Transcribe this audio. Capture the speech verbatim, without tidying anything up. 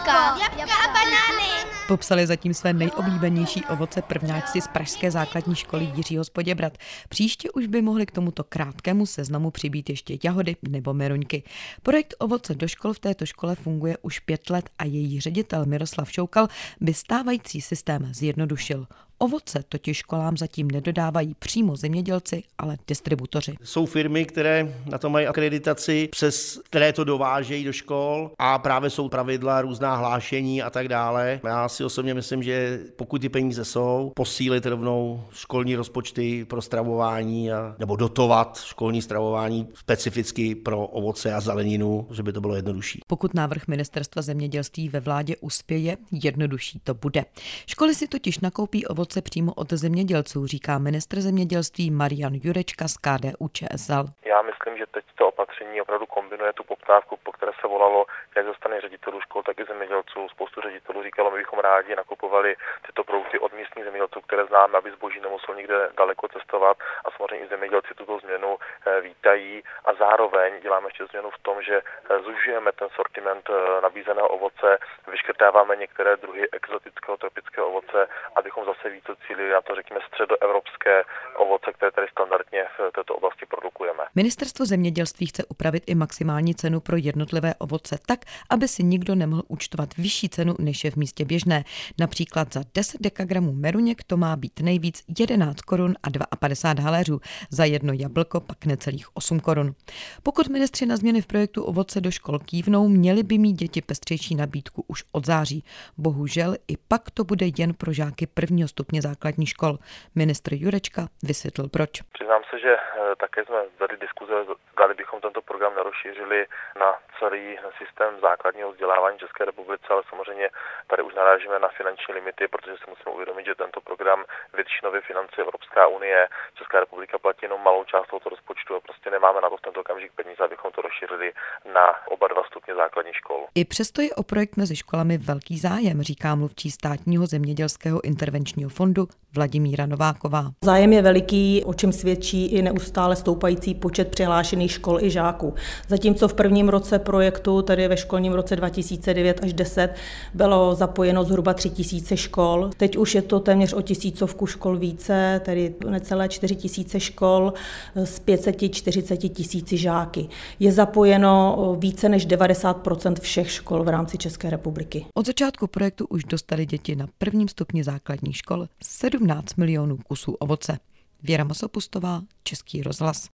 Jablka. Jablka a banány. Popsali zatím své nejoblíbenější ovoce prvňáčci z pražské základní školy Jiřího z Poděbrad. Příště už by mohli k tomuto krátkému seznamu přibýt ještě jahody nebo meruňky. Projekt Ovoce do škol v této škole funguje už pět let a její ředitel Miroslav Šoukal by stávající systém zjednodušil. Ovoce totiž školám zatím nedodávají přímo zemědělci, ale distributoři. Jsou firmy, které na to mají akreditaci, přes které to dovážejí do škol a právě jsou pravidla, různá hlášení a tak dále. Já si osobně myslím, že pokud ty peníze jsou, posílit rovnou školní rozpočty pro stravování a, nebo dotovat školní stravování specificky pro ovoce a zeleninu, že by to bylo jednodušší. Pokud návrh ministerstva zemědělství ve vládě uspěje, jednodušší to bude. Školy si totiž nakoupí ovoce přímo od zemědělců, říká ministr zemědělství Marian Jurečka z K D U Č S L. Já myslím, že teď to opatření opravdu kombinuje tu poptávku, po které se volalo jak ze strany ředitelů škol, tak i zemědělců. Spoustu ředitelů říkalo, my bychom rádi nakupovali tyto produkty od místních zemědělců, které známe, aby zboží nemuselo nikde daleko cestovat, a samozřejmě i zemědělci tuto změnu vítají a zároveň děláme ještě změnu v tom, že zužujeme ten sortiment nabízeného ovoce, vyškrtáváme některé druhy exotického tropického ovoce, abychom zase více cílili na to, řekněme, středoevropské ovoce, které tady standardně v této oblasti produkujeme. Ministerstvo zemědělství chce upravit i maximální cenu pro jednotlivé ovoce tak, aby si nikdo nemohl účtovat vyšší cenu, než je v místě běžné. Například za deset dekagramů meruněk to má být nejvíc jedenáct korun a padesát dva haléřů, za jedno jablko pak necelých osm korun. Pokud ministři na změny v projektu Ovoce do škol kývnou, měli by mít děti pestřejší nabídku už od září. Bohužel i pak to bude jen pro žáky prvního stupně základních škol. Ministr Jurečka vysvětlil proč. Přiznám se, že také jsme vedli diskuze, zdali bychom tento program nerozšířili na celý systém základního vzdělávání České republice, ale samozřejmě tady už narážíme na finanční limity, protože si musíme uvědomit, že tento program většinově financuje Evropská unie. Česká republika platí jenom malou část tohoto rozpočtu a prostě nemáme na to v tento okamžik peníze, abychom to rozšířili na oba dva stupně základních škol. I přesto je o projekt mezi školami velký zájem, říká mluvčí státního zemědělského intervenčního fondu Vladimíra Nováková. Zájem je veliký, o čem svědčí i neustále stoupající počet přihlášených škol i žáků. Zatímco v prvním roce projektu, tedy ve školním roce dva tisíce devět až deset, bylo zapojeno zhruba tři tisíce škol. Teď už je to téměř o tisícovku škol více, tedy necelé čtyři tisíce škol s pět set čtyřicet tisíci žáky. Je zapojeno více než devadesát procent všech škol v rámci České republiky. Od začátku projektu už dostali děti na prvním stupni základních škol sedmnáct milionů kusů ovoce. Věra Masopustová, Český rozhlas.